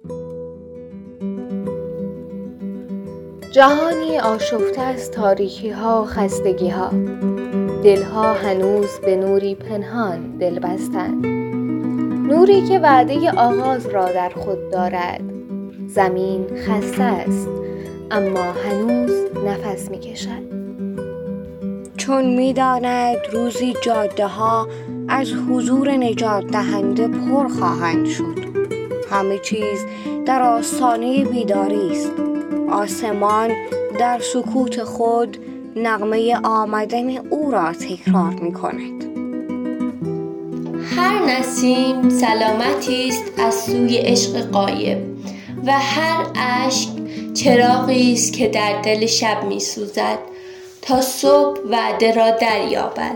جهانی آشفته از تاریکی‌ها و خستگی‌ها، دلها هنوز به نوری پنهان دل بستند، نوری که وعده آغاز را در خود دارد. زمین خسته است اما هنوز نفس می‌کشد، چون می‌داند روزی جاده‌ها از حضور نجات دهنده پر خواهند شد. همه چیز در آستانه بیداری است. آسمان در سکوت خود نغمه آمدن او را تکرار می‌کند. هر نسیم سلامتی است از سوی عشق غایب و هر اشک چراغی است که در دل شب می‌سوزد تا صبح وعده را دریابد.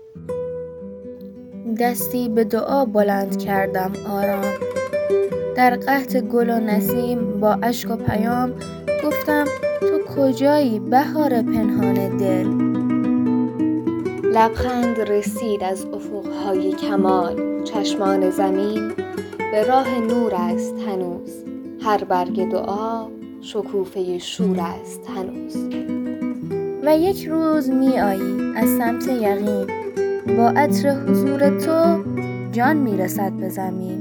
دستی به دعا بلند کردم آرام، در قحط گل و نسیم با اشک و پیام گفتم تو کجایی بهار پنهان دل. لبخند رسید از افقهای کمال، چشمان زمین به راه نور است هنوز، هر برگ دعا شکوفه شور است هنوز. و یک روز می آیی از سمت یقین، با عطر حضور تو جان می رسد به زمین.